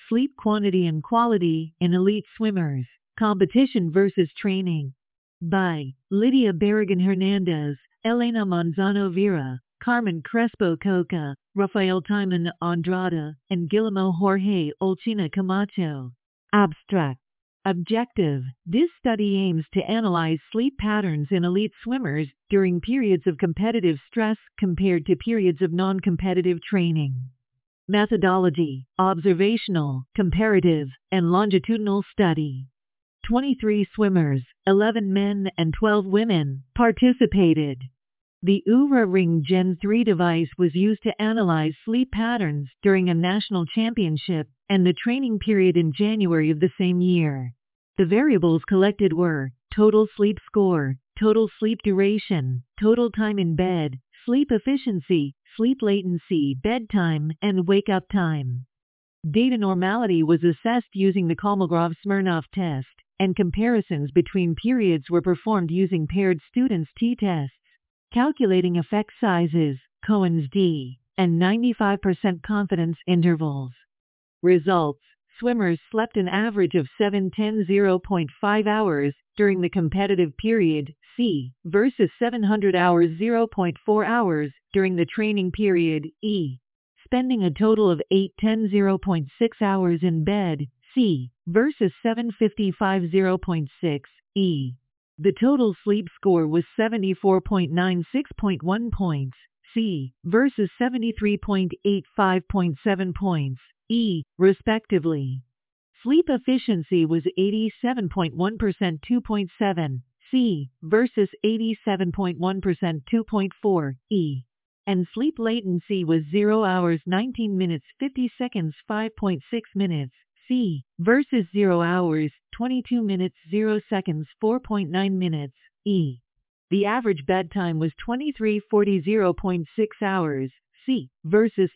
Sleep quantity and quality in elite swimmers. Competition versus training. By Lydia Barragan Hernandez, Elena Manzano Vera, Carmen Crespo Coca, Rafael Timon Andrada, and Guillermo Jorge Olchina Camacho. Abstract. Objective. This study aims to analyze sleep patterns in elite swimmers during periods of competitive stress compared to periods of non-competitive training. Methodology. Observational, comparative, and longitudinal study. 23 swimmers, 11 men and 12 women, participated. The Oura Ring Gen 3 device was used to analyze sleep patterns during a national championship and the training period in January of the same year. The variables collected were total sleep score, total sleep duration, total time in bed, sleep efficiency, sleep latency, bedtime, and wake-up time. Data normality was assessed using the Kolmogorov-Smirnov test, and comparisons between periods were performed using paired students' t-tests, calculating effect sizes, Cohen's d, and 95% confidence intervals. Results. Swimmers slept an average of 710.5 hours during the competitive period, C, versus 700 hours 0.4 hours during the training period, E, spending a total of 810.6 hours in bed, C, versus 755.6, E. The total sleep score was 74.96.1 points, C, versus 73.85.7 points, E, respectively. Sleep efficiency was 87.1% 2.7, C, versus 87.1% 2.4, E. And sleep latency was 0 hours 19 minutes 50 seconds 5.6 minutes, C, versus 0 hours 22 minutes 0 seconds 4.9 minutes, E. The average bedtime was 23:40.6 hours, C, versus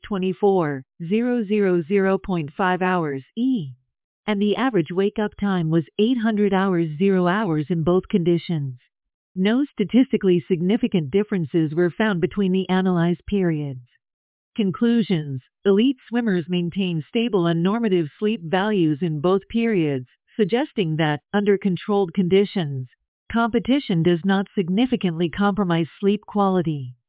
24:000.5 hours, E. And the average wake-up time was 800 hours 0 hours in both conditions. No statistically significant differences were found between the analyzed periods. Conclusions. Elite swimmers maintain stable and normative sleep values in both periods, suggesting that, under controlled conditions, competition does not significantly compromise sleep quality.